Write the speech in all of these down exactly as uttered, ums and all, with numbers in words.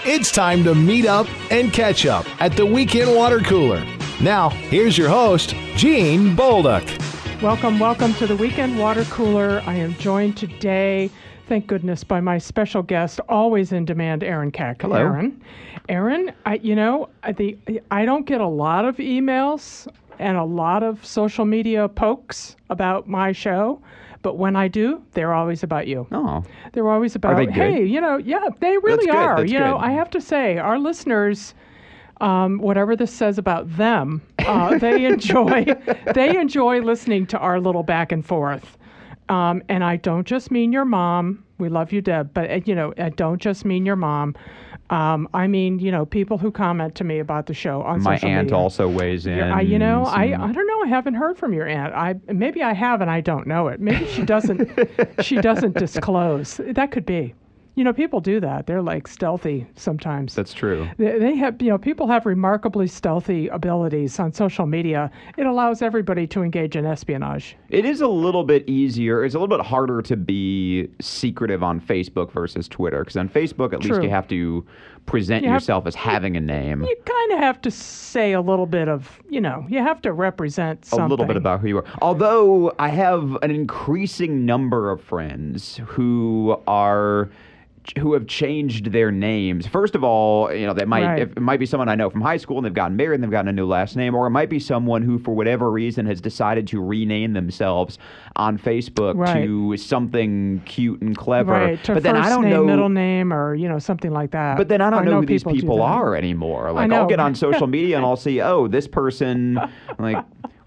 It's time to meet up and catch up at the Weekend Water Cooler. Now, here's your host, Gene Bolduc. Welcome, welcome to the Weekend Water Cooler. I am joined today, thank goodness, by my special guest, always in demand, Aaron Keck. Hello. Aaron, Aaron, I, you know, I, the, I don't get a lot of emails and a lot of social media pokes about my show. But when I do, they're always about you. Oh. They're always about, Are they good? hey, you know, yeah, they really That's good, are. that's you know, good. I have to say, our listeners, um, whatever this says about them, uh, they enjoy they enjoy listening to our little back and forth. Um, and I don't just mean your mom. We love you, Deb. But, uh, you know, I don't just mean your mom. Um, I mean, you know, people who comment to me about the show on My social aunt media. also weighs in. I, you know, I, some- I don't know. I haven't heard from your aunt. I maybe I have and I don't know it. Maybe she doesn't. she doesn't disclose. That could be. You know, people do that. They're like stealthy sometimes. That's true. They, they have, you know, people have remarkably stealthy abilities on social media. It allows everybody to engage in espionage. It is a little bit easier. It's a little bit harder to be secretive on Facebook versus Twitter. Because on Facebook, at True. least you have to present You have- yourself as having a name. You kind of have to say a little bit of, you know, you have to represent something. A little bit about who you are. Although I have an increasing number of friends who are who have changed their names. First of all, you know, that might Right. if, it might be someone I know from high school and they've gotten married and they've gotten a new last name, or it might be someone who, for whatever reason, has decided to rename themselves on Facebook Right. to something cute and clever. Right, to but then first I don't name, know. middle name, or, you know, something like that. But then I don't know, who these do people that. are anymore. Like know. I'll get on social media and I'll see, oh, this person, like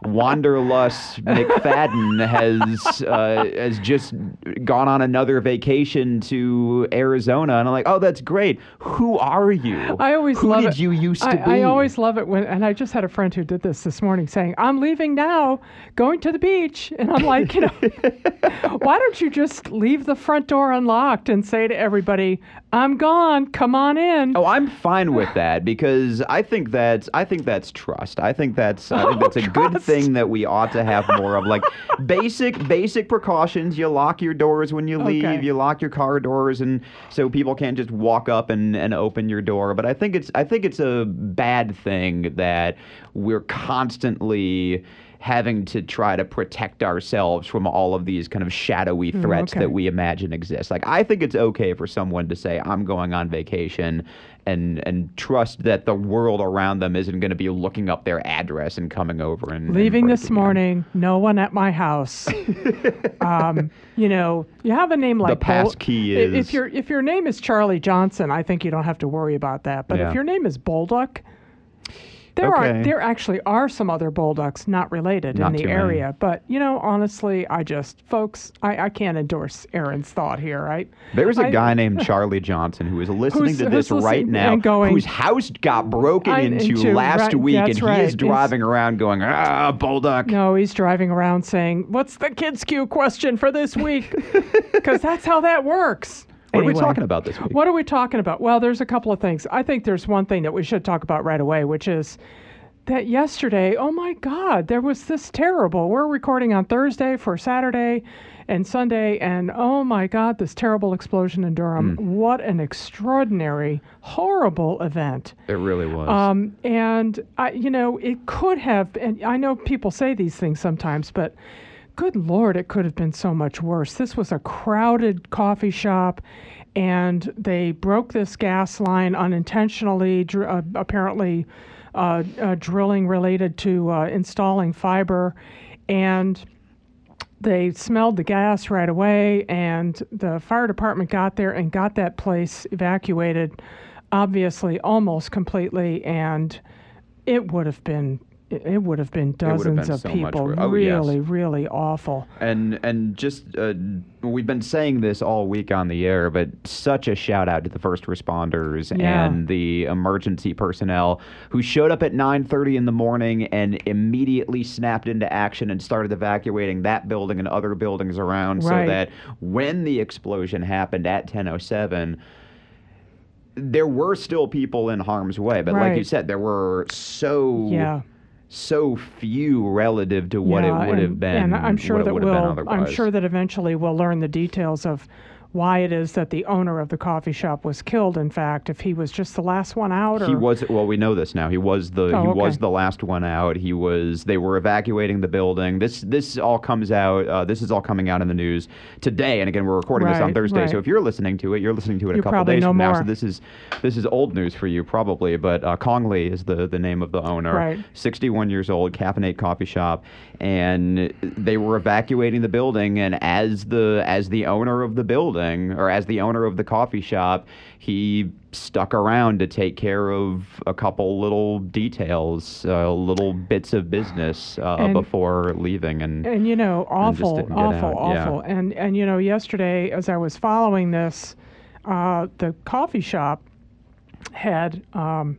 Wanderlust McFadden has uh, has just gone on another vacation to Arizona, and I'm like, oh, that's great. Who are you? I always who love did it. you used I, to be? I always love it when, and I just had a friend who did this this morning, saying, "I'm leaving now, going to the beach," and I'm like, you know, why don't you just leave the front door unlocked and say to everybody, "I'm gone. Come on in." Oh, I'm fine with that because I think that's I think that's trust. I think that's I think that's a good trust. thing that we ought to have more of. Like basic basic precautions. You lock your doors when you leave. Okay. You lock your car doors, and so people can't just walk up and, and open your door. But I think it's I think it's a bad thing that we're constantly having to try to protect ourselves from all of these kind of shadowy threats okay. that we imagine exist. Like, I think it's okay for someone to say, I'm going on vacation, and and trust that the world around them isn't going to be looking up their address and coming over and Leaving and this breaking in. morning, no one at my house. um, you know, you have a name like pass Bol- key i- is- If your if your name is Charlie Johnson, I think you don't have to worry about that. But Yeah. if your name is Bolduc, there Okay. are there actually are some other Bolducs not related Not in the too many. area. But you know, honestly, I just folks, I, I can't endorse Aaron's thought here, right? There's a I- guy named Charlie Johnson who is listening Who's- to this who's right listening now, and going, whose house got broken I- into, into, last right, week, that's and he right. is It's- driving around going, ah, Bolduc. No, he's driving around saying, "What's the kids' Q question for this week?" Because that's how that works. What are we Anyway, talking about this week? What are we talking about? Well, there's a couple of things. I think there's one thing that we should talk about right away, which is that yesterday, oh my God, there was this terrible. We're recording on Thursday for Saturday and Sunday, and oh my God, this terrible explosion in Durham. What an extraordinary, horrible event. It really was. Um, and, I, you know, it could have, and I know people say these things sometimes, but good Lord, it could have been so much worse. This was a crowded coffee shop, and they broke this gas line unintentionally, dr- uh, apparently uh, uh, drilling related to uh, installing fiber, and they smelled the gas right away, and the fire department got there and got that place evacuated, obviously almost completely, and it would have been it would have been would have dozens been of so much people. worse. Oh, yes. really, really awful. And and just uh, we've been saying this all week on the air, but such a shout out to the first responders Yeah. and the emergency personnel who showed up at nine thirty in the morning and immediately snapped into action and started evacuating that building and other buildings around, Right. so that when the explosion happened at ten oh seven, there were still people in harm's way. But like Right. you said, there were so Yeah. so few relative to what Yeah, it would and, have been. And I'm sure what it that would have been we'll I'm otherwise. sure that eventually we'll learn the details of why it is that the owner of the coffee shop was killed. In fact, if he was just the last one out, or He was, well, we know this now. He was the Oh, he okay. was the last one out. He was. They were evacuating the building. This this all comes out. Uh, this is all coming out in the news today. And again, we're recording this on Right, Thursday. right. So if you're listening to it, you're listening to it You a couple probably days know from now. more. So this is this is old news for you probably. But uh, Kong Lee is the the name of the owner. Right. sixty-one years old, Caffeinate Coffee Shop, and they were evacuating the building. And as the as the owner of the building, or as the owner of the coffee shop, he stuck around to take care of a couple little details, uh, little bits of business uh, And- before leaving. And And you know, just awful, didn't get awful, out, yeah. awful. And and you know, yesterday as I was following this, uh, the coffee shop had um,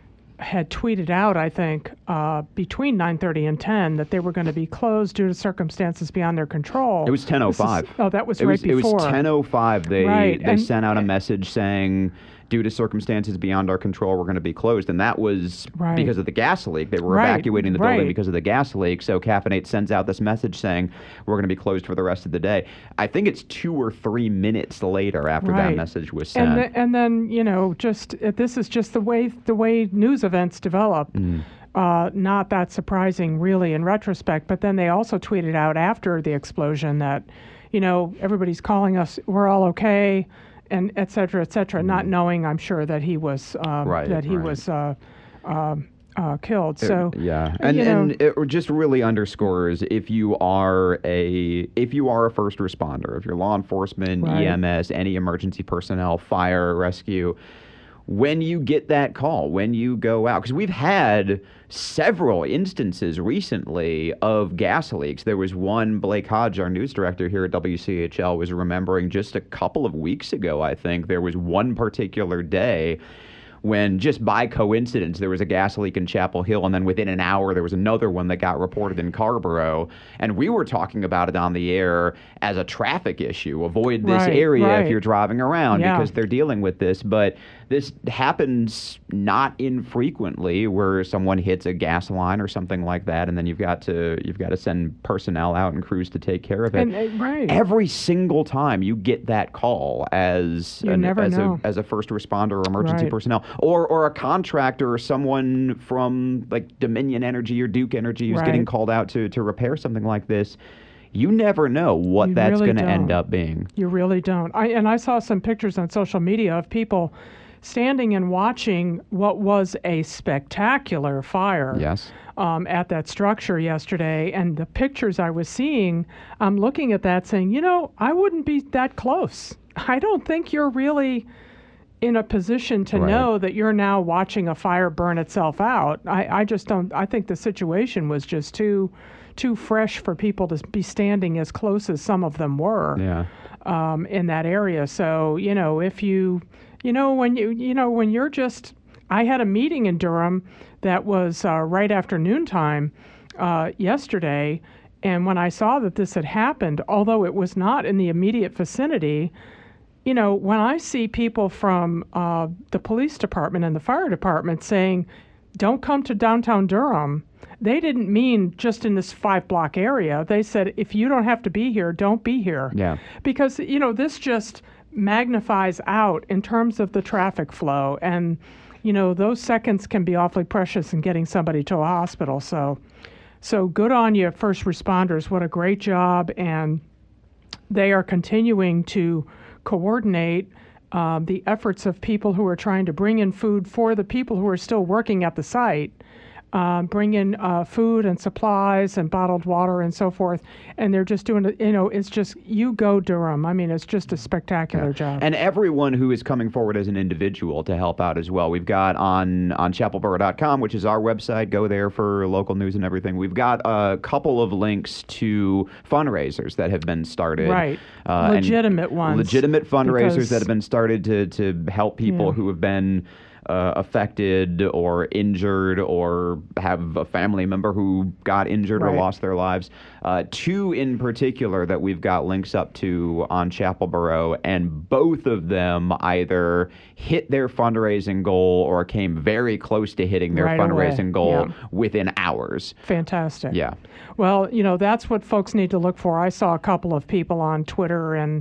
had tweeted out, I think, uh, between nine thirty and ten that they were going to be closed due to circumstances beyond their control. It was ten oh This is- five. Oh, that was It right was, before. it was ten oh five. They Right, they and- sent out a message saying, due to circumstances beyond our control, we're going to be closed. And that was Right. because of the gas leak. They were Right, evacuating the building right. because of the gas leak. So Caffeinate sends out this message saying, we're going to be closed for the rest of the day. I think it's two or three minutes later after that Right. message was sent. And, the, and then you know, just uh, this is just the way the way news events develop. Mm. Uh, not that surprising, really, in retrospect. But then they also tweeted out after the explosion that, you know, everybody's calling us, we're all okay, and et cetera, et cetera, not knowing, I'm sure, that he was um, Right, that he right. was uh, um, uh, killed. So yeah, uh, and you know, and it just really underscores if you are a if you are a first responder, if you're law enforcement, Right. E M S, any emergency personnel, fire, rescue, when you get that call, when you go out, because we've had several instances recently of gas leaks. There was one, Blake Hodge, our news director here at W C H L, was remembering just a couple of weeks ago, I think, there was one particular day when just by coincidence there was a gas leak in Chapel Hill, and then within an hour there was another one that got reported in Carrboro, and we were talking about it on the air as a traffic issue. Avoid this Right, area right. if you're driving around Yeah. because they're dealing with this. But this happens not infrequently where someone hits a gas line or something like that, and then you've got to you've got to send personnel out and crews to take care of it. and, uh, right. Every single time you get that call as You an, never as know. a as a first responder or emergency Right. personnel, or or a contractor or someone from like Dominion Energy or Duke Energy who's Right. getting called out to to repair something like this, you never know what You that's really going to end don't. up being. You really don't. I and I saw some pictures on social media of people standing and watching what was a spectacular fire. Yes. Um, at that structure yesterday, and the pictures I was seeing, I'm looking at that saying, you know, I wouldn't be that close. I don't think you're really in a position to Right. know that you're now watching a fire burn itself out. I, I just don't. I think the situation was just too, too fresh for people to be standing as close as some of them were Yeah. um, in that area. So, you know, if you, you know, when you, you know, when you're just, I had a meeting in Durham that was uh, right after noontime uh, yesterday. And when I saw that this had happened, although it was not in the immediate vicinity, you know, when I see people from uh, the police department and the fire department saying, don't come to downtown Durham, they didn't mean just in this five block area. They said, if you don't have to be here, don't be here. Yeah. Because, you know, this just magnifies out in terms of the traffic flow. And, you know, those seconds can be awfully precious in getting somebody to a hospital. So, so good on you, first responders. What a great job. And they are continuing to coordinate um, the efforts of people who are trying to bring in food for the people who are still working at the site. Uh, bring in uh, food and supplies and bottled water and so forth, and they're just doing it. You know, it's just you go Durham. I mean, it's just a spectacular job. And everyone who is coming forward as an individual to help out as well. We've got on on chapel borough dot com, which is our website. Go there for local news and everything. We've got a couple of links to fundraisers that have been started. Right. Uh, and Legitimate ones. Legitimate fundraisers because- that have been started to to help people Yeah. who have been Uh, affected or injured or have a family member who got injured or Right. lost their lives. Uh, two in particular that we've got links up to on Chapel Borough, and both of them either hit their fundraising goal or came very close to hitting their Right away, fundraising goal yeah. within hours. Fantastic. Yeah. Well, you know, that's what folks need to look for. I saw a couple of people on Twitter and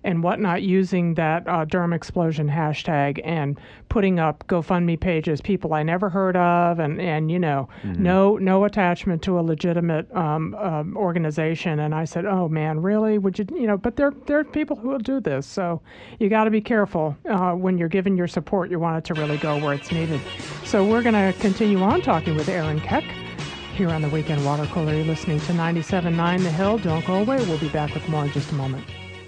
and whatnot using that uh, Durham Explosion hashtag and putting up GoFundMe pages, people I never heard of, and, and you know, mm-hmm. no no attachment to a legitimate um, um, organization. And I said, oh man, really? Would you, you know, but there, there are people who will do this. So you got to be careful uh, when you're giving your support. You want it to really go where it's needed. So we're going to continue on talking with Aaron Keck here on the Weekend Water Cooler. You're listening to ninety-seven point nine The Hill. Don't go away. We'll be back with more in just a moment.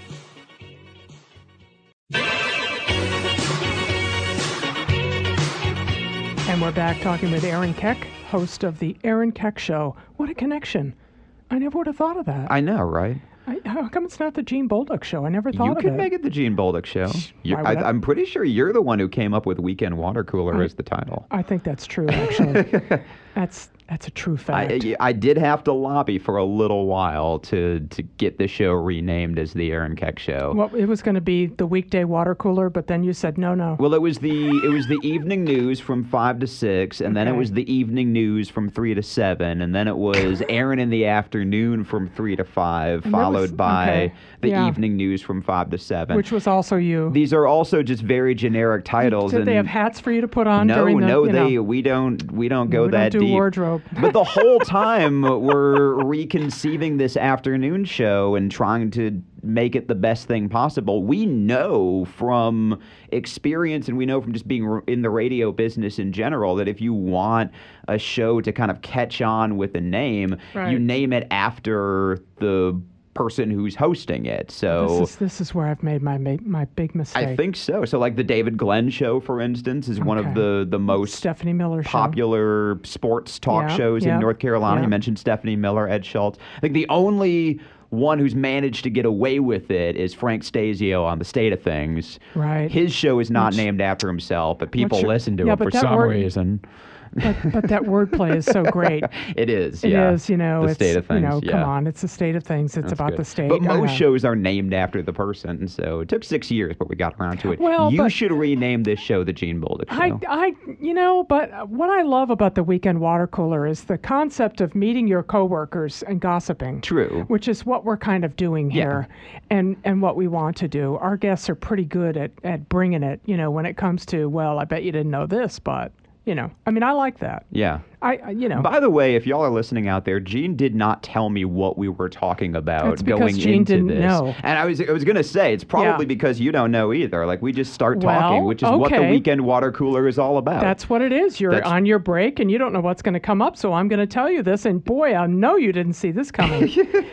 And we're back talking with Aaron Keck, host of The Aaron Keck Show. What a connection. I never would have thought of that. I know, right? I, how come it's not the Gene Bolduc Show? I never thought you of it. You could make it the Gene Bolduc Show. You're, I, I? I'm pretty sure you're the one who came up with Weekend Water Cooler I, as the title. I think that's true, actually. that's that's a true fact. I, I did have to lobby for a little while to, to get the show renamed as the Aaron Keck Show. Well, it was going to be the Weekday Water Cooler, but then you said no, no. Well, it was the it was the evening news from five to six, and okay. then it was the evening news from three to seven, and then it was Aaron in the afternoon from three to five, and followed was, by okay. the yeah. evening news from five to seven, which was also you. These are also just very generic titles. Did and they have hats for you to put on? No, during the, no, you they know, we don't we don't go we that don't do deep. Wardrobe. But the whole time we're reconceiving this afternoon show and trying to make it the best thing possible. We know from experience, and we know from just being in the radio business in general, that if you want a show to kind of catch on with a name, right. you name it after the person who's hosting it. So this is, this is where I've made my my big mistake. I think so. So like the David Glenn Show, for instance, is okay. one of the, the most Stephanie Miller popular show. sports talk yeah, shows yeah, in North Carolina. Yeah. You mentioned Stephanie Miller, Ed Schultz. I think the only one who's managed to get away with it is Frank Stasio on The State of Things. Right. His show is not which, named after himself, but people your, listen to yeah, it for some word, reason. But, but that wordplay is so great. It is, it yeah. It is, you know. The it's, State of Things, you know, yeah. come on. It's the state of things. It's That's about good. the state. But most uh, shows are named after the person, so it took six years, but we got around to it. Well, you but, should rename this show the Gene Bolduc Show. I, I, you know, but what I love about the Weekend Water Cooler is the concept of meeting your coworkers and gossiping. True. Which is what we're kind of doing here, yeah. and and what we want to do. Our guests are pretty good at, at bringing it, you know, when it comes to, well, I bet you didn't know this, but... You know, I mean, I like that. Yeah. I, I, you know. By the way, if y'all are listening out there, Gene did not tell me what we were talking about That's because going Gene into didn't this. know. And I was, I was gonna say it's probably Yeah. because you don't know either. Like we just start Well, talking, which is what the okay. Weekend Water Cooler is all about. That's what it is. You're That's- on your break and you don't know what's going to come up, so I'm going to tell you this. And boy, I know you didn't see this coming.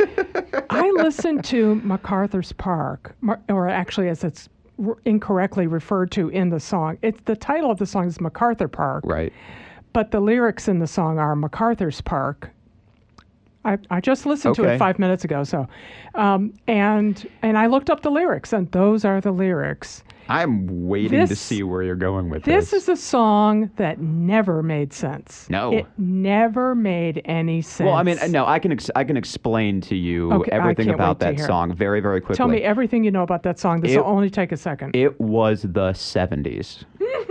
I listened to MacArthur's Park, or actually, as it's incorrectly referred to in the song. It's the title of the song is MacArthur Park. Right. But the lyrics in the song are MacArthur's Park. I, I just listened to Okay. it five minutes ago, so um, and and I looked up the lyrics, and those are the lyrics. I'm waiting This- to see where you're going with this. This is a song that never made sense. No. It never made any sense. Well, I mean, no, I can ex- I can explain to you Okay, I everything can't about wait to that hear it. song very, very quickly. Tell me everything you know about that song. This It- will only take a second. It was the seventies.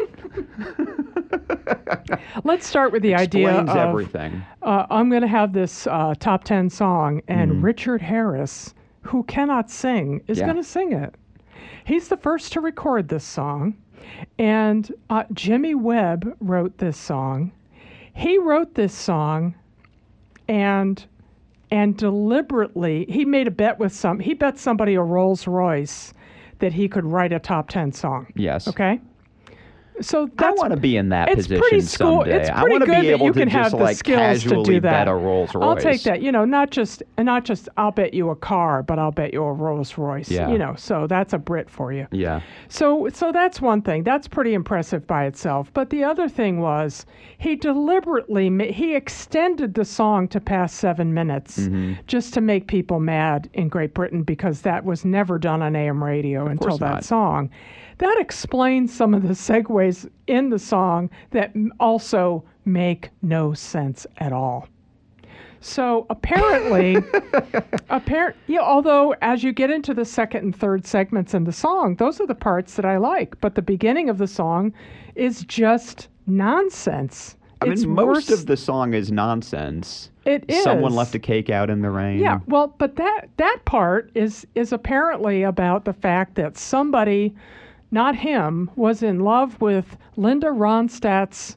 Let's start with the idea Explains of everything. Uh, I'm going to have this uh, top ten song, and Mm-hmm. Richard Harris, who cannot sing, is Yeah. going to sing it. He's the first to record this song, and uh, Jimmy Webb wrote this song. He wrote this song, and and deliberately he made a bet with some. He bet somebody a Rolls Royce that he could write a top ten song. Yes. Okay. So I that's want to be in that it's position pretty school. someday. It's I pretty want to good be that able you to can have just the like skills casually to do that. bet a Rolls Royce. I'll take that. You know, not just not just I'll bet you a car, but I'll bet you a Rolls Royce. Yeah. You know, so that's a Brit for you. Yeah. So so that's one thing. That's pretty impressive by itself. But the other thing was he deliberately ma- he extended the song to past seven minutes Mm-hmm. just to make people mad in Great Britain because that was never done on A M radio until course that not. song. That explains some of the segues in the song that m- also make no sense at all. So apparently, apparent, yeah, although as you get into the second and third segments in the song, those are the parts that I like. But the beginning of the song is just nonsense. I It's mean, most worse- of the song is nonsense. It is. Someone left a cake out in the rain. Yeah, well, but that that part is is apparently about the fact that somebody, not him, was in love with Linda Ronstadt's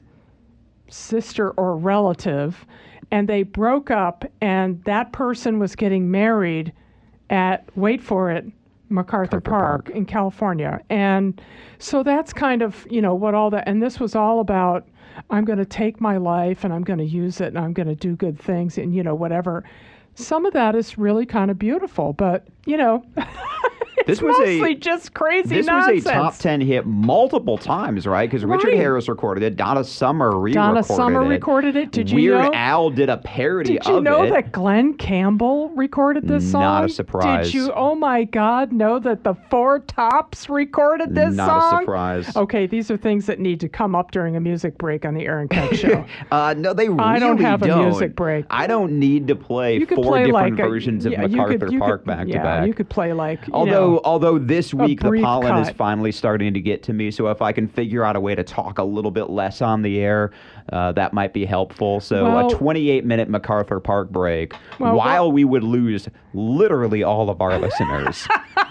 sister or relative, and they broke up, and that person was getting married at, wait for it, MacArthur Park, Park in California. And so that's kind of, you know, what all that, and this was all about, I'm going to take my life and I'm going to use it and I'm going to do good things and, you know, whatever. Some of that is really kind of beautiful, but, you know, it's This was a- mostly just crazy This nonsense. was a top ten hit multiple times, right? Because Richard Right. Harris recorded it. Donna Summer re-recorded Donna Summer it. recorded it. Did you Weird know? Al did a parody Did you of know it. that Glenn Campbell recorded this song? Not a surprise. Did you, oh my God, know that the Four Tops recorded this Not song? a surprise. Okay, these are things that need to come up during a music break on the Aaron Keck Show. Uh, no, they really I don't have a don't. music break. I don't need to play You could four play different like a- versions of yeah, you MacArthur could- you Park could- back yeah, to back. you could play like, you Although, know, although this week the brief pollen is cut. finally starting to get to me, so if I can figure out a way to talk a little bit less on the air, uh, that might be helpful. So Well- a twenty-eight minute MacArthur Park break, Well, while well- we would lose literally all of our listeners.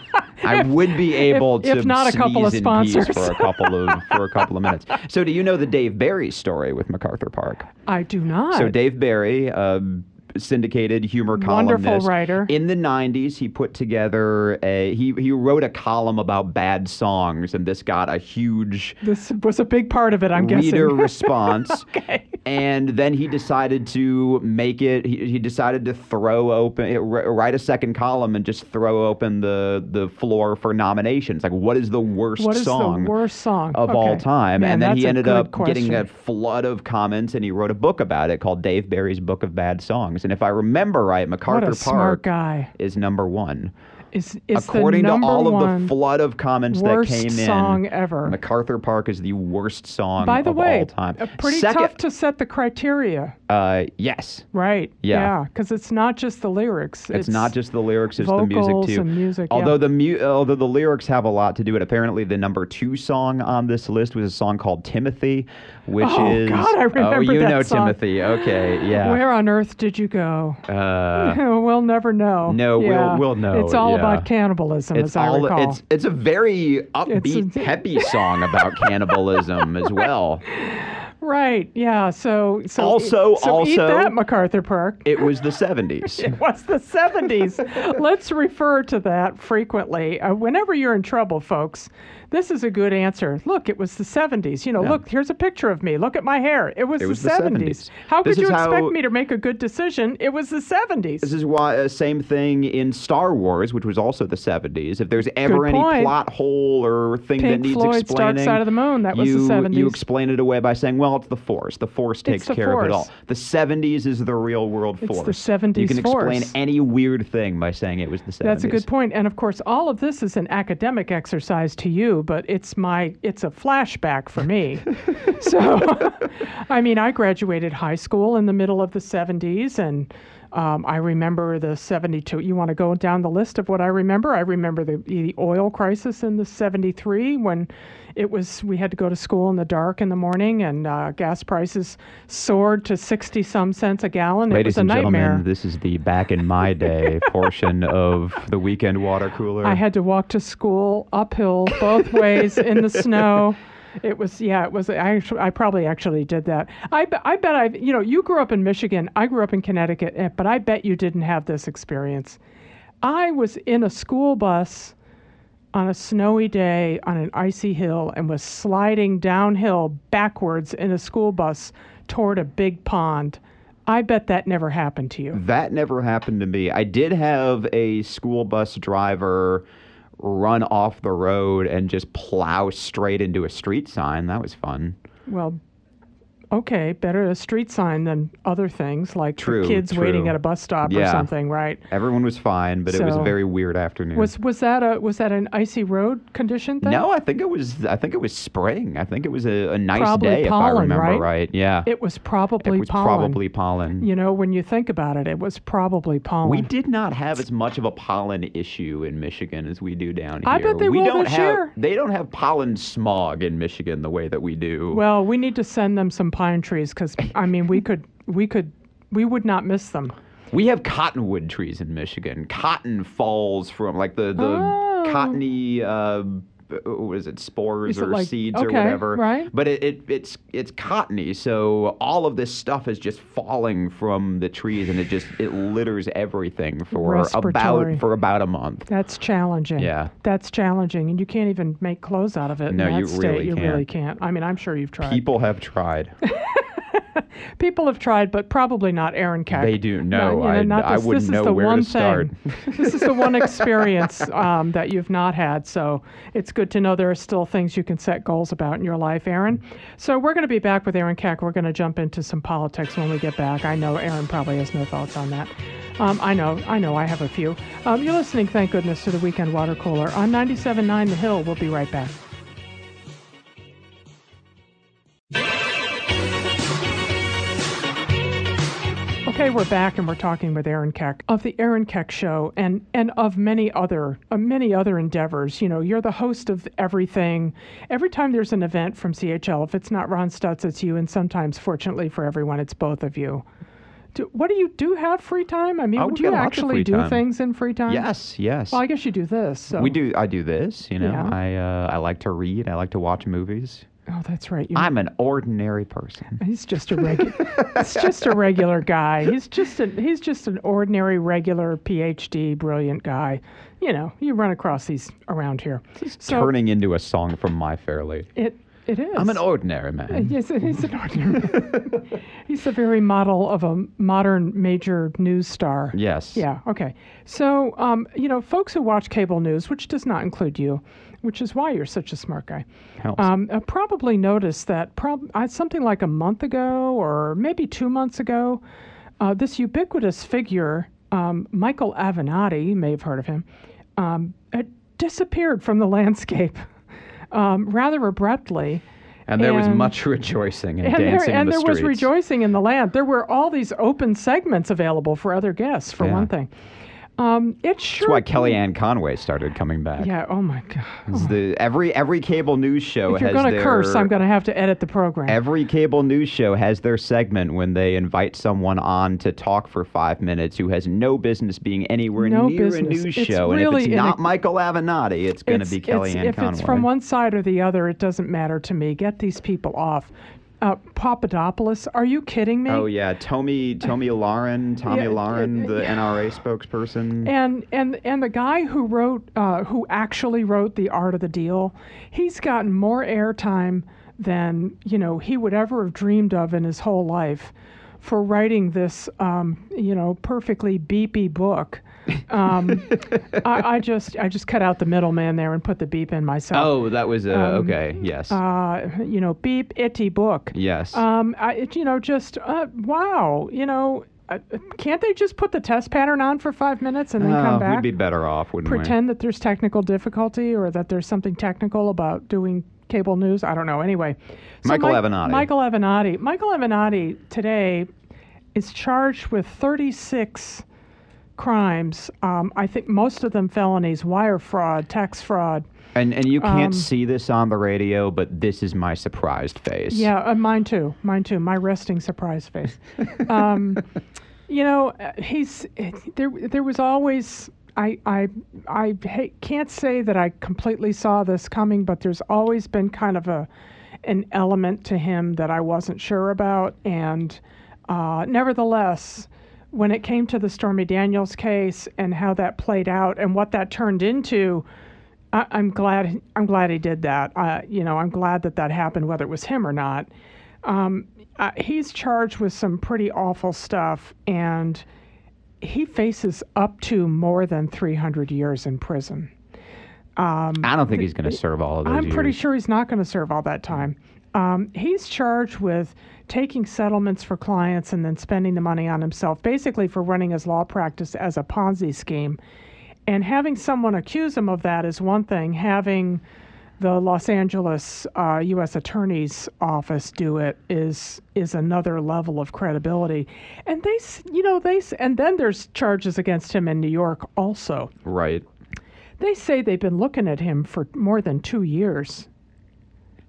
I would be able if to not a couple of sneeze in peace sponsors. for a couple of for a couple of minutes. So, do you know the Dave Barry story with MacArthur Park? I do not. So Dave Barry, uh, syndicated humor Wonderful columnist. writer. In the nineties, he put together a he he wrote a column about bad songs, and this got a huge This was a big part of it, I'm reader guessing. response. Okay. And then he decided to make it. He, he decided to throw open, write a second column, and just throw open the the floor for nominations. Like, what is the worst What is song the worst song of all Okay. time? Man, and then that's he a ended good up getting question. a flood of comments, and he wrote a book about it called Dave Barry's Book of Bad Songs. And if I remember right, What MacArthur a smart Park guy. is number one. Is, is According the to number all of one the flood of comments that worst came in, song ever. MacArthur Park is the worst song By the of way, all time. uh, pretty Second, tough to set the criteria, Uh, yes. right? Yeah. because it's not just the lyrics. It's, not just the lyrics; it's the vocals music too. and music, yeah. although the mu- although the lyrics have a lot to do with it. Apparently, the number two song on this list was a song called "Timothy," which Oh, is God, I remember oh, you that know song. Timothy. Okay, yeah. Where on earth did you go? Uh, We'll never know. no, we'll- Yeah. we'll know, It's all yeah. about cannibalism, it's as I all. recall. It's it's a very upbeat, It's- peppy song about cannibalism as well. Right. Yeah. So. so Also- so eat also- that, MacArthur Park. It was the seventies. It was the seventies. Let's refer to that frequently. Uh, whenever you're in trouble, folks, this is a good answer. Look, it was the seventies. You know, Yeah. look, here's a picture of me. Look at my hair. It was, It the, was the seventies. seventies. How This could you is expect how- me to make a good decision? It was the seventies. This is why uh, same thing in Star Wars, which was also the seventies. If there's ever Good any point. plot hole or thing that Pink needs Floyd's explaining, Dark Side of the Moon, that was the you, seventies. You explain it away by saying, "Well, it's the Force. The Force takes the care of it Force. all." The seventies is the real world It's Force. the seventies You can explain Force. any weird thing by saying it was the seventies. That's a good point. And of course, all of this is an academic exercise to you, but it's my it's a flashback for me. So, I mean, I graduated high school in the middle of the seventies, and um, I remember the seventy-two. You want to go down the list of what I remember? I remember the the oil crisis in the seventy-three when it was we had to go to school in the dark in the morning, and uh, gas prices soared to sixty some cents a gallon. It Ladies was a and nightmare. gentlemen, this is the back in my day portion of the weekend water cooler. I had to walk to school uphill both ways in the snow. It was, yeah, it was, I, actually, I probably actually did that. I, be- I bet I, you know, you grew up in Michigan. I grew up in Connecticut, eh, but I bet you didn't have this experience. I was in a school bus on a snowy day on an icy hill and was sliding downhill backwards in a school bus toward a big pond. I bet that never happened to you. That never happened to me. I did have a school bus driver run off the road and just plow straight into a street sign. That was fun. Well, okay, better a street sign than other things like True, the kids true. waiting at a bus stop or Yeah. something, right? Everyone was fine, but it was a So- very weird afternoon. Was was that a was that an icy road condition thing? no, I think it was. I think it was spring. I think it was a, a nice Probably day, if I pollen, remember right? Yeah, It was probably it was pollen. probably pollen. You know, when you think about it, it was probably pollen. We did not have as much of a pollen issue in Michigan as we do down here. I bet they we will don't this have, year. They don't have pollen smog in Michigan the way that we do. Well, we need to send them some pine trees because I mean, we could we could We would not miss them. We have cottonwood trees in Michigan. Cotton falls from like the the Oh. cottony. Uh, what is it, spores Is it or like- seeds or okay, whatever? right. But it, it it's it's cottony, so all of this stuff is just falling from the trees, and it just it litters everything for Respiratory. about for about a month. That's challenging. Yeah. That's challenging, and you can't even make clothes out of it. No, in that you state. really You can't. really can't. I mean, I'm sure you've tried. People have tried. People have tried, but probably not Aaron Keck. They do. No, you know, I- not I this, wouldn't this know is the where to one start. Thing. This is the one experience um, that you've not had. So it's good to know there are still things you can set goals about in your life, Aaron. So we're going to be back with Aaron Keck. We're going to jump into some politics when we get back. I know Aaron probably has no thoughts on that. Um, I know, I know, I have a few. Um, you're listening, thank goodness, to the Weekend Water Cooler on ninety-seven point nine The Hill. We'll be right back. Okay, we're back and we're talking with Aaron Keck of the Aaron Keck Show and, and of many other uh, many other endeavors. You know, you're the host of everything. Every time there's an event from C H L, if it's not Ron Stutz, it's you, and sometimes, fortunately for everyone, it's both of you. Do, what do you do? Have free time? I mean, Oh, would we you got lots of actually free do time. things in free time? Yes, yes. Well, I guess you do this. So. We do. I do this. You know, Yeah. I uh, I like to read. I like to watch movies. Oh, that's right. You I'm an ordinary person. He's just a regular. He's just a regular guy. He's just a, he's just an ordinary, regular P H D, brilliant guy. You know, you run across these around here. So Turning into a song from My Fair Lady. it it is. I'm an ordinary man. Yes, he's an ordinary. He's the very model of a modern major news star. Yes. Yeah. Okay. So, um, you know, folks who watch cable news, which does not include you, which is why you're such a smart guy, Helps. um, uh, probably noticed that prob- uh, something like a month ago or maybe two months ago, uh, this ubiquitous figure, um, Michael Avenatti, you may have heard of him, um, uh, disappeared from the landscape um, rather abruptly. and there was and- much rejoicing and, And there, dancing in and the there streets. was rejoicing in the land. There were all these open segments available for other guests, for Yeah. one thing. Um, it sure. That's why Kellyanne Conway started coming back. Yeah. Oh my God. It's the, every every cable news show If you're has going to their curse, I'm going to have to edit the program. every cable news show has their segment when they invite someone on to talk for five minutes who has no business being anywhere No near business. a news It's show. And really if it's in not a- Michael Avenatti, it's going to It's- be it's- Kellyanne if Conway. it's from one side or the other, it doesn't matter to me. Get these people off. Uh, Papadopoulos, are you kidding me? Oh yeah, Tommy Tommy Lauren, Tommy Yeah, Lauren, uh, the yeah. N R A spokesperson. And and and the guy who wrote, uh, who actually wrote The Art of the Deal, he's gotten more airtime than you know he would ever have dreamed of in his whole life, for writing this, um, you know, perfectly beepy book. Um, I, I just I just cut out the middleman there and put the beep in myself. Oh, that was uh, okay. Yes. Uh, you know, beep itty book. yes. Um, I, it, you know, just uh, wow. You know, uh, can't they just put the test pattern on for five minutes and then Oh, come back? we'd be better off, wouldn't Pretend that there's technical difficulty or that there's something technical about doing cable news. I don't know. Anyway, so Michael Mike- Avenatti. Michael Avenatti. Michael Avenatti today is charged with thirty-six crimes. Um, I think most of them felonies: wire fraud, tax fraud. we? And and you can't um, see this on the radio, but this is my surprised face. Yeah, uh, mine too. Mine too. My resting surprise face. um, you know, uh, he's there. There was always. I I I ha- can't say that I completely saw this coming, but there's always been kind of a an element to him that I wasn't sure about, and uh, nevertheless, when it came to the Stormy Daniels case and how that played out and what that turned into. I, I'm glad. I'm glad he did that. Uh, you know, I'm glad that that happened, whether it was him or not. Um, uh, he's charged with some pretty awful stuff, and he faces up to more than three hundred years in prison. Um, I don't think he's going to serve all of those I'm pretty years. sure he's not going to serve all that time. Um, he's charged with taking settlements for clients and then spending the money on himself, basically for running his law practice as a Ponzi scheme. And having someone accuse him of that is one thing. Having the Los Angeles uh, U S Attorney's Office do it is is another level of credibility. And they, s- you know, they s- and then there's charges against him in New York also. Right. They say they've been looking at him for more than two years.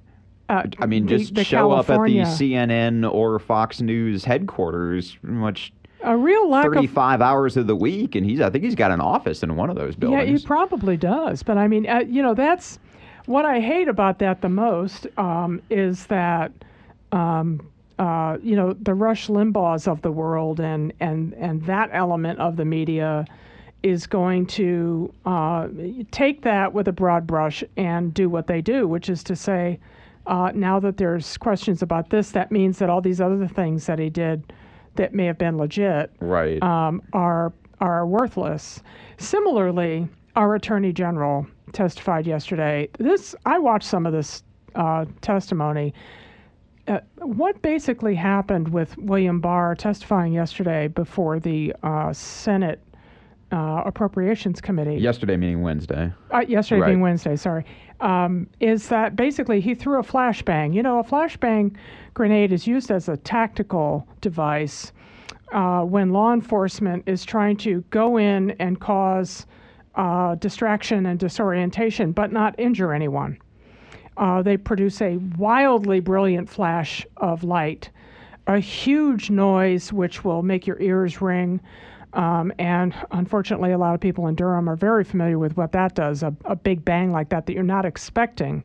Uh, I mean, the- just the show up at the California- C N N or Fox News headquarters, pretty much a real lack of thirty-five hours of the week, and he's I think he's got an office in one of those Yeah, buildings. he probably does. But I mean, uh, you know, that's what I hate about that the most um, is that, um, uh, you know, the Rush Limbaughs of the world and, and, and that element of the media is going to uh, take that with a broad brush and do what they do, which is to say, uh, now that there's questions about this, that means that all these other things that he did that may have been legit Right. um, are are worthless. Similarly, our Attorney General testified yesterday. This I watched some of this uh, testimony. Uh, what basically happened with William Barr testifying yesterday before the uh, Senate uh, Appropriations Committee? Yesterday, meaning Wednesday. Uh, yesterday Right. being Wednesday, sorry, um, is that basically he threw a flashbang. You know, a flashbang grenade is used as a tactical device uh, when law enforcement is trying to go in and cause uh, distraction and disorientation, but not injure anyone. Uh, they produce a wildly brilliant flash of light, a huge noise which will make your ears ring. Um, and unfortunately, a lot of people in Durham are very familiar with what that does, a, a big bang like that that you're not expecting.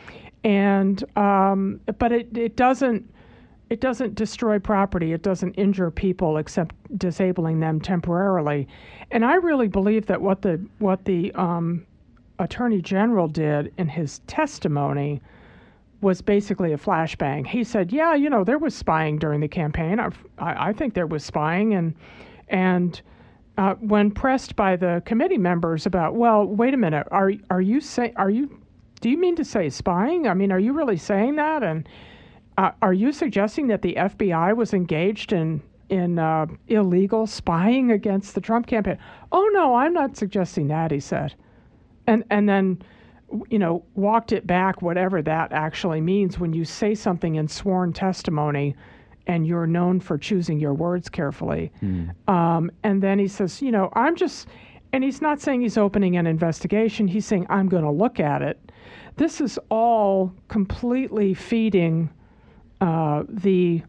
And um, but it, it doesn't it doesn't destroy property. It doesn't injure people except disabling them temporarily. And I really believe that what the what the um, Attorney General did in his testimony was basically a flashbang. He said, yeah, you know, there was spying during the campaign. I've, I, I think there was spying. And and uh, when pressed by the committee members about, well, wait a minute, are are you say are you do you mean to say spying? I mean, are you really saying that? And uh, are you suggesting that the F B I was engaged in in uh, illegal spying against the Trump campaign? Oh no, I'm not suggesting that, he said. And and then, you know, walked it back, whatever that actually means when you say something in sworn testimony and you're known for choosing your words carefully. Mm. Um, and then he says, you know, I'm just, and he's not saying he's opening an investigation. He's saying, I'm going to look at it. This is all completely feeding uh, the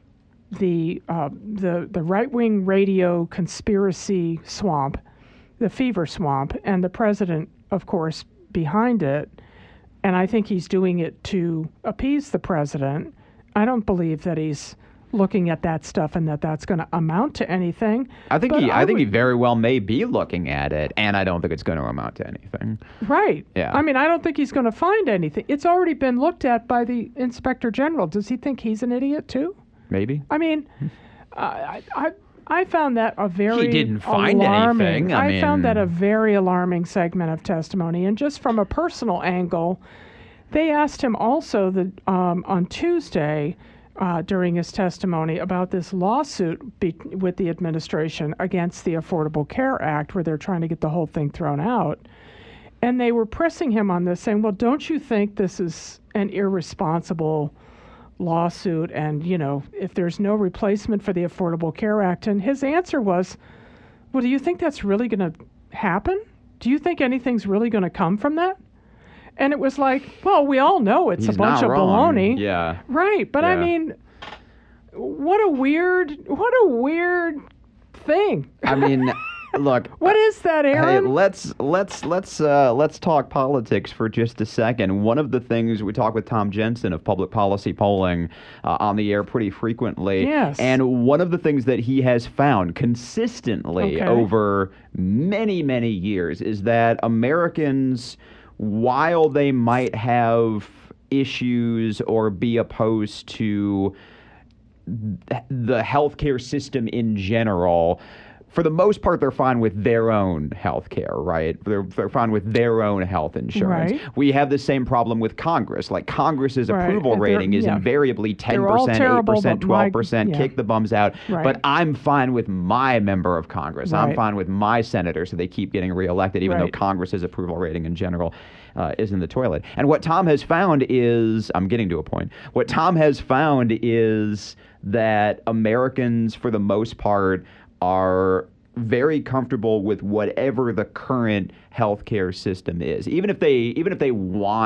the uh, the the right-wing radio conspiracy swamp, the fever swamp, and the president, of course, behind it. And I think he's doing it to appease the president. I don't believe that he's looking at that stuff and that that's going to amount to anything. I think But he I, I think he would- very well may be looking at it, and I don't think it's going to amount to anything. Right. Yeah. I mean, I don't think he's going to find anything. It's already been looked at by the Inspector General. Does he think he's an idiot too? Maybe. I mean, uh, I, I I found that a very didn't find alarming. anything. I found that mean- a very alarming segment of testimony. And just from a personal angle, they asked him also that um, on Tuesday uh, during his testimony about this lawsuit be- with the administration against the Affordable Care Act, where they're trying to get the whole thing thrown out. And they were pressing him on this, saying, well, don't you think this is an irresponsible lawsuit? And, you know, if there's no replacement for the Affordable Care Act. And his answer was, well, do you think that's really going to happen? Do you think anything's really going to come from that? And it was like, well, we all know it's He's a bunch not of wrong. baloney. Yeah. Right. But I Yeah. mean, what a weird, what a weird thing. I mean, look. What is that, Hey, Aaron? let's let's let's uh, let's talk politics for just a second. One of the things we talk with Tom Jensen of Public Policy Polling uh, on the air pretty frequently, Yes. and one of the things that he has found consistently Okay. over many many years is that Americans, while they might have issues or be opposed to the healthcare system in general, for the most part, they're fine with their own health care, right? They're, they're fine with their own health insurance. Right. We have the same problem with Congress. Like, Congress's Right. approval And they're- rating is yeah. invariably ten They're all percent, terrible, eight percent, but my- twelve percent, yeah. kick the bums out. Right. But I'm fine with my member of Congress. I'm Right. fine with my senator, so they keep getting reelected, even though Right. Congress's approval rating in general uh, is in the toilet. And what Tom has found is, I'm getting to a point, what Tom has found is that Americans, for the most part, are very comfortable with whatever the current healthcare system is, even if they even if they want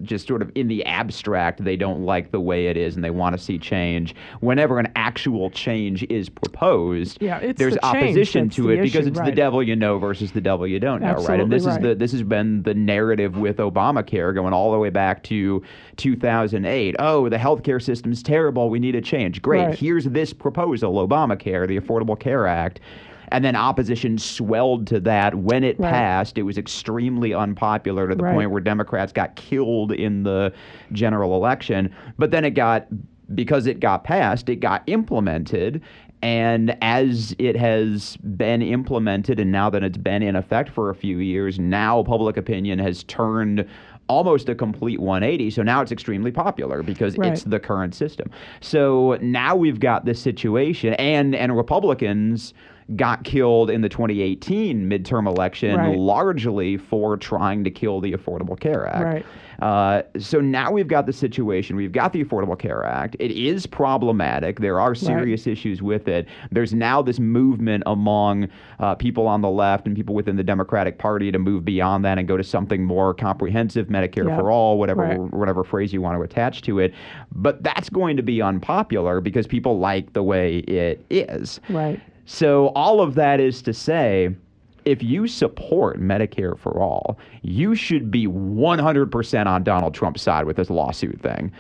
just sort of in the abstract, they don't like the way it is and they want to see change. Whenever an actual change is proposed, yeah, it's there's the change opposition that's to the it because issue, it's right. the devil you know versus the devil you don't know, Absolutely right? And this right. is the this has been the narrative with Obamacare going all the way back to two thousand eight. Oh, the healthcare system's terrible. We need a change. Great. Right. Here's this proposal, Obamacare, the Affordable Care Act. And then opposition swelled to that. When it Right. passed, it was extremely unpopular to the Right. point where Democrats got killed in the general election. But then it got, because it got passed, it got implemented. And as it has been implemented, and now that it's been in effect for a few years, now public opinion has turned almost a complete one eighty. So now it's extremely popular because Right. it's the current system. So now we've got this situation, and and Republicans got killed in the twenty eighteen midterm election Right. largely for trying to kill the Affordable Care Act. Right. Uh, so now we've got the situation. We've got the Affordable Care Act. It is problematic. There are serious right. issues with it. There's now this movement among uh, people on the left and people within the Democratic Party to move beyond that and go to something more comprehensive, Medicare yeah. for all, whatever right. whatever phrase you want to attach to it. But that's going to be unpopular because people like the way it is. Right. So all of that is to say, if you support Medicare for all, you should be one hundred percent on Donald Trump's side with this lawsuit thing.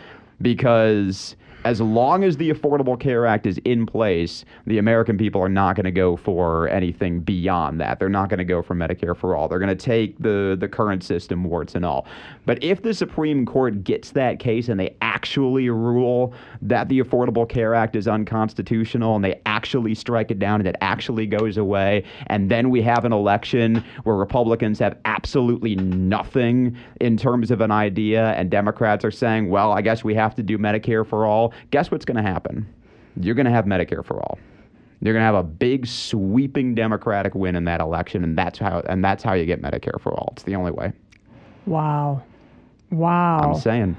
Because as long as the Affordable Care Act is in place, the American people are not going to go for anything beyond that. They're not going to go for Medicare for all. They're going to take the, the current system, warts and all. But if the Supreme Court gets that case and they actually rule that the Affordable Care Act is unconstitutional and they actually strike it down and it actually goes away, and then we have an election where Republicans have absolutely nothing in terms of an idea and Democrats are saying, well, I guess we have to do Medicare for all, guess what's going to happen? You're going to have Medicare for all. You're going to have a big sweeping Democratic win in that election, and that's how and that's how you get Medicare for all. It's the only way. Wow. Wow. I'm saying.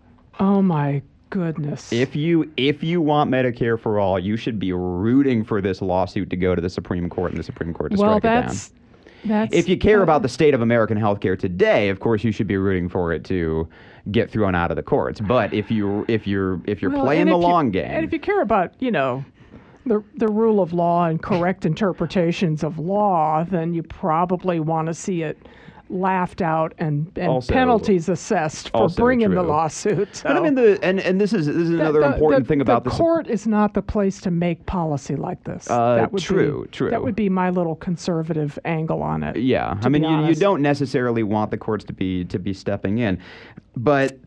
Oh my goodness. If you if you want Medicare for all, you should be rooting for this lawsuit to go to the Supreme Court and the Supreme Court to well, strike it down. that's that's If you care uh, about the state of American healthcare today, of course you should be rooting for it to get thrown out of the courts. But if you if you're if you're well, playing and the if you- long game, and if you care about, you know, the the rule of law and correct interpretations of law, then you probably want to see it laughed out and, and Also- penalties assessed for also bringing the true. lawsuit. So but I mean the and, and this is this is the- another the- important the- thing about the this. court is not the place to make policy like this. Uh, that would true, be, true. That would be my little conservative angle on it. Yeah, to I mean be you, you honest. don't necessarily want the courts to be to be stepping in, but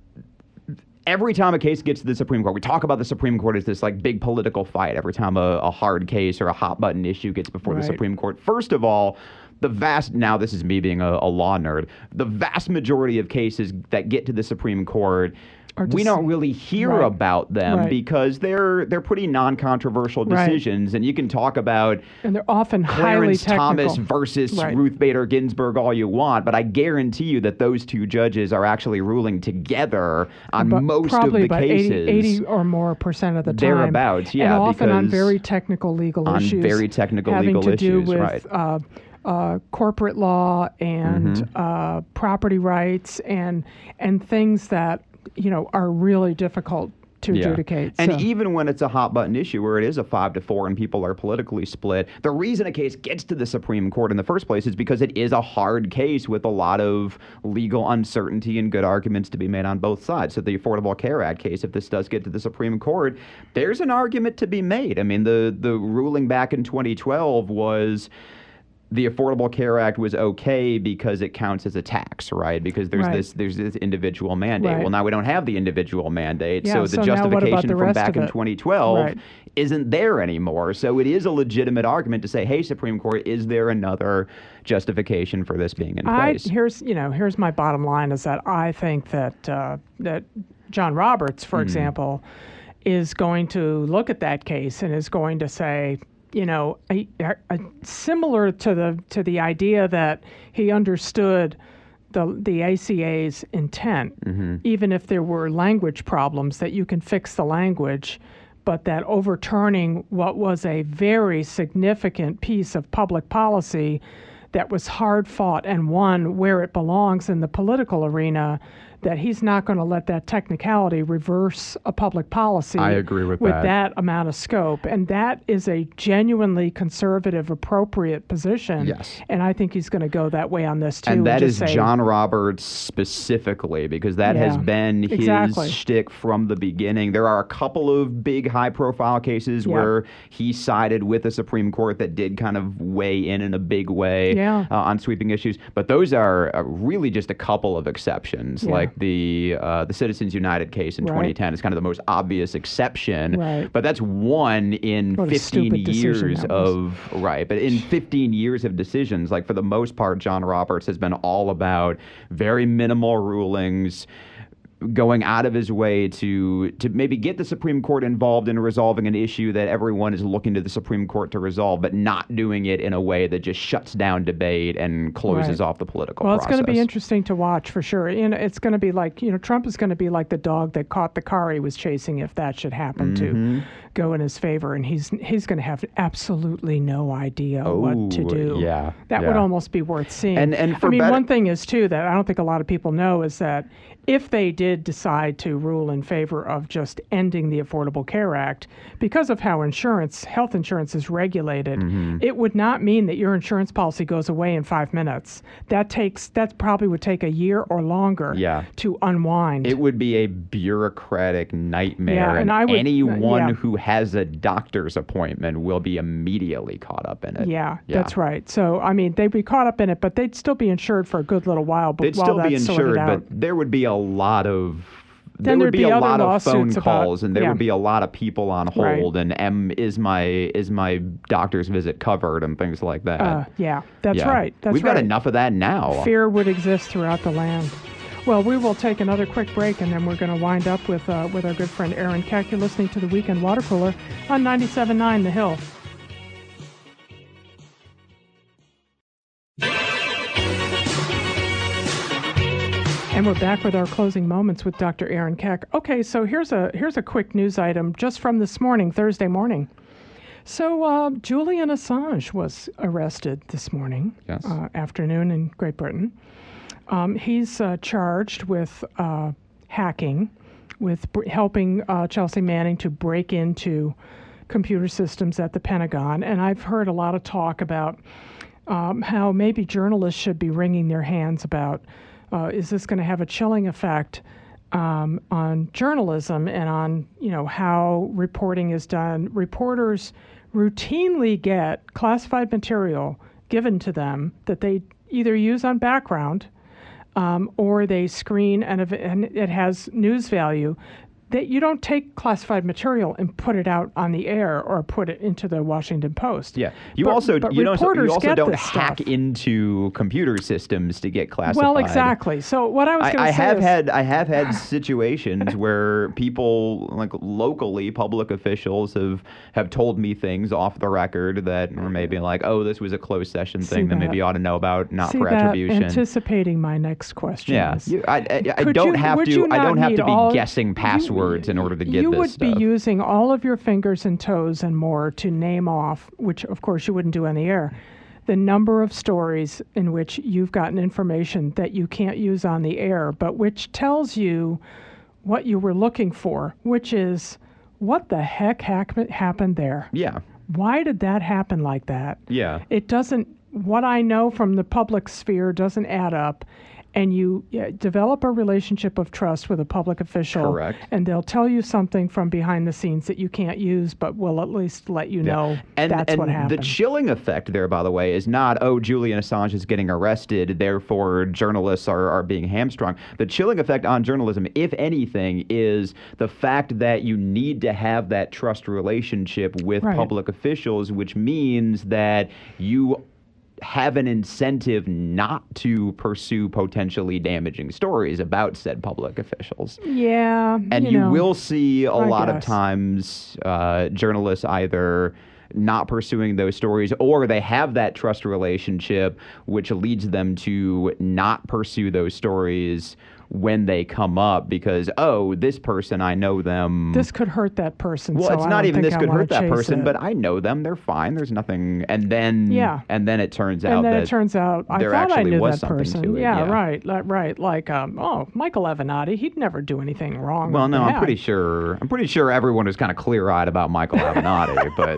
every time a case gets to the Supreme Court, we talk about the Supreme Court as this like big political fight. Every time a, a hard case or a hot button issue gets before Right. the Supreme Court, first of all, the vast, now this is me being a, a law nerd, the vast majority of cases that get to the Supreme Court, Are we just- don't really hear right. about them Right. because they're they're pretty non-controversial Right. decisions, and you can talk about And they're often highly Clarence technical. Thomas versus Right. Ruth Bader Ginsburg all you want, but I guarantee you that those two judges are actually ruling together on But most probably of the about cases. eighty, eighty or more percent of the time. Thereabouts, yeah, And often on because very technical legal on issues. very technical having legal to do issues, with, right. Uh, uh, corporate law and Mm-hmm. uh, property rights and and things that you know are really difficult to Yeah. adjudicate. And so. even when it's a hot button issue where it is a five to four and people are politically split, the reason a case gets to the Supreme Court in the first place is because it is a hard case with a lot of legal uncertainty and good arguments to be made on both sides. So the Affordable Care Act case, if this does get to the Supreme Court, there's an argument to be made. I mean, the, the ruling back in twenty twelve was the Affordable Care Act was okay because it counts as a tax, right? Because there's Right. this there's this individual mandate. Right. Well, now we don't have the individual mandate, Yeah, so the so now what about justification the from rest back of in it? twenty twelve Right. isn't there anymore. So it is a legitimate argument to say, hey, Supreme Court, is there another justification for this being in I, place? here's you know here's my bottom line is that I think that uh, that John Roberts, for Mm. example, is going to look at that case and is going to say, you know, a, a, similar to the to the idea that he understood the the A C A's intent, Mm-hmm. even if there were language problems, that you can fix the language, but that overturning what was a very significant piece of public policy that was hard fought and won where it belongs in the political arena, that he's not going to let that technicality reverse a public policy. I agree with with that. that amount of scope. And that is a genuinely conservative, appropriate position. Yes. And I think he's going to go that way on this too. And that just is say, John Roberts specifically, because that Yeah, has been his exactly. shtick from the beginning. There are a couple of big high-profile cases Yeah. where he sided with the Supreme Court that did kind of weigh in in a big way Yeah. uh, on sweeping issues. But those are uh, really just a couple of exceptions. Yeah. Like the uh, the Citizens United case in Right. twenty ten is kind of the most obvious exception. Right. But that's one in What a fifteen stupid decision years that was. of right. But in fifteen years of decisions, like for the most part, John Roberts has been all about very minimal rulings, going out of his way to to maybe get the Supreme Court involved in resolving an issue that everyone is looking to the Supreme Court to resolve, but not doing it in a way that just shuts down debate and closes Right. off the political Well, process. it's going to be interesting to watch for sure. You know, it's going to be like, you know, Trump is going to be like the dog that caught the car he was chasing if that should happen Mm-hmm. to go in his favor. And he's he's going to have absolutely no idea what to Oh, do. yeah, That would yeah. almost be worth seeing. And- and for I mean, better- one thing is, too, that I don't think a lot of people know is that if they did decide to rule in favor of just ending the Affordable Care Act, because of how insurance, health insurance is regulated, Mm-hmm. it would not mean that your insurance policy goes away in five minutes. That takes, that probably would take a year or longer Yeah. to unwind. It would be a bureaucratic nightmare, Yeah, and I would- anyone yeah. who has a doctor's appointment will be immediately caught up in it. yeah, that's right. So, I mean, they'd be caught up in it, but they'd still be insured for a good little while. But They'd while still that's be sorted insured, out, but there would be a lot of there Then would there'd be, be a other lot of phone lawsuits about- calls, and there yeah. would be a lot of people on Right. hold, and um, is my is my doctor's visit covered, and things like that. uh, yeah, that's Yeah. right. That's We've right. got enough of that now. Fear would exist throughout the land. Well, we will take another quick break, and then we're going to wind up with uh, with our good friend Aaron Keck. You're listening to the Weekend Water Cooler on ninety-seven point nine The Hill. And we're back with our closing moments with Doctor Aaron Keck. Okay, so here's a here's a quick news item just from this morning, Thursday morning. So uh, Julian Assange was arrested this morning, Yes. uh, afternoon in Great Britain. Um, he's uh, charged with uh, hacking, with br- helping uh, Chelsea Manning to break into computer systems at the Pentagon. And I've heard a lot of talk about um, how maybe journalists should be wringing their hands about, uh, is this going to have a chilling effect um, on journalism and on, you know, how reporting is done. Reporters routinely get classified material given to them that they either use on background um, or they screen and, ev- and it has news value. That you don't take classified material and put it out on the air or put it into the Washington Post. Yeah, you But- also but you don't reporters you also get don't this hack stuff. into computer systems to get classified. Well, exactly. So what I was I, going I to say have is, had I have had situations where people like locally public officials have have told me things off the record that were maybe like, oh, this was a closed session See thing that that? maybe you ought to know about, not see for that attribution. anticipating my next question. Yeah, is- you, I, I, I Could don't you- have would to. you I not don't have need to be all- guessing passwords in order to get you this would stuff. be using all of your fingers and toes and more to name off, which of course you wouldn't do on the air, the number of stories in which you've gotten information that you can't use on the air, but which tells you what you were looking for, which is what the heck hack- happened there? yeah, Why did that happen like that? yeah. It doesn't, what I know from the public sphere doesn't add up. And you yeah, develop a relationship of trust with a public official. Correct. And they'll tell you something from behind the scenes that you can't use, but will at least let you know And, that's and what happened. the chilling effect there, by the way, is not, oh, Julian Assange is getting arrested, therefore journalists are, are being hamstrung. The chilling effect on journalism, if anything, is the fact that you need to have that trust relationship with Right. public officials, which means that you have an incentive not to pursue potentially damaging stories about said public officials. yeah. And you, you know, will see a I lot of guess. times uh, journalists either not pursuing those stories, or they have that trust relationship, which leads them to not pursue those stories when they come up because, oh, this person, I know them. This could hurt that person. Well, so it's I not don't even think this I could wanna hurt that chase person, it. but I know them. They're fine. There's nothing. And then, Yeah. and then it turns And out then that it turns out I there thought I actually knew was that something person. to it, yeah, yeah. right, li- right. Like, um, oh, Michael Avenatti, he'd never do anything wrong. Well, or no, I'm bad. pretty sure. I'm pretty sure everyone was kind of clear-eyed about Michael Avenatti, but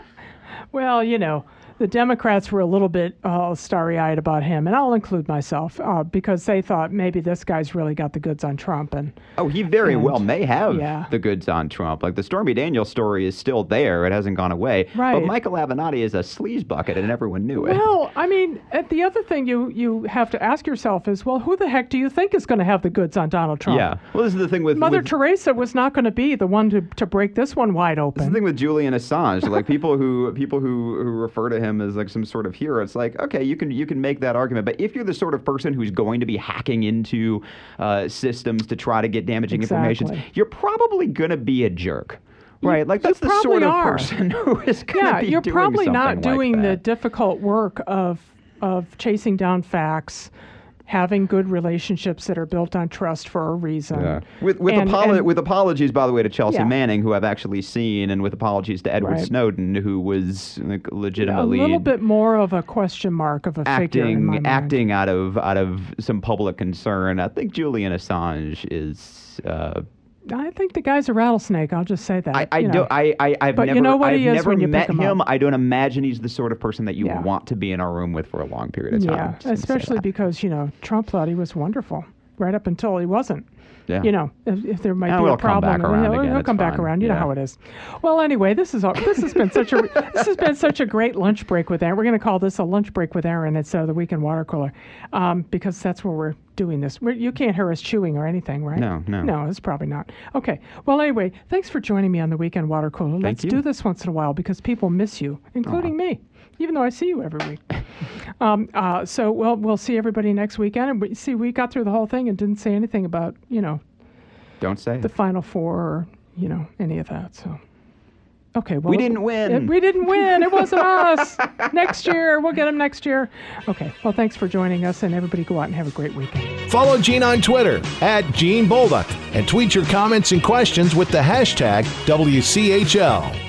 Well, you know, the Democrats were a little bit uh, starry-eyed about him, and I'll include myself uh, because they thought maybe this guy's really got the goods on Trump. And oh, he very And- well may have yeah. the goods on Trump. Like the Stormy Daniels story is still there; it hasn't gone away. Right. But Michael Avenatti is a sleaze bucket, and everyone knew it. well, I mean, uh, the other thing you you have to ask yourself is, well, who the heck do you think is going to have the goods on Donald Trump? Yeah. Well, this is the thing with Mother with, Teresa was not going to be the one to, to break this one wide This is open. the thing with Julian Assange. Like people who people who, who refer to him as like some sort of hero. It's like, okay, you can you can make that argument, but if you're the sort of person who's going to be hacking into uh, systems to try to get damaging information, Exactly. you're probably going to be a jerk. Right? Like you that's the sort probably of are. person who is going to Yeah, be you're doing probably not something like doing the that. difficult work of of chasing down facts, having good relationships that are built on trust for a reason. Yeah. With with, And- apolo- and- with apologies, by the way, to Chelsea Yeah. Manning, who I've actually seen, and with apologies to Edward Right. Snowden, who was like, a legitimately little bit more of a question mark of a figure in my acting mind. acting out of out of some public concern. I think Julian Assange is. Uh, I think the guy's a rattlesnake. I'll just say that. I, I you know. don't. I, I I've But you never. know what I've he is never when you met pick him him. up. I don't imagine he's the sort of person that you Yeah. would want to be in a room with for a long period of time. Yeah, Just gonna say especially that. because you know Trump thought he was wonderful right up until he wasn't. Yeah. You know, if, if there might Yeah, be we'll a come problem, back around he'll, again, he'll it's come back fine. around. You know Yeah. how it is. Well, anyway, this is all, this has been such a this has been such a great lunch break with Aaron. We're going to call this a lunch break with Aaron instead of the weekend water cooler, um, because that's where we're doing this. We're, you can't hear us chewing or anything, right? No, no. No, it's probably not. Okay. Well, anyway, thanks for joining me on the weekend water cooler. Let's you. do this once in a while because people miss you, including me, even though I see you every week. Um, uh, so, well, we'll see everybody next weekend. And we see, we got through the whole thing and didn't say anything about, you know, Don't say. the it. Final Four or, you know, any of that. So, okay. Well, We didn't win. it- we didn't win. It wasn't us. Next year. We'll get them next year. Okay. Well, thanks for joining us, and everybody go out and have a great weekend. Follow Gene on Twitter at Gene Bolduc and tweet your comments and questions with the hashtag W C H L.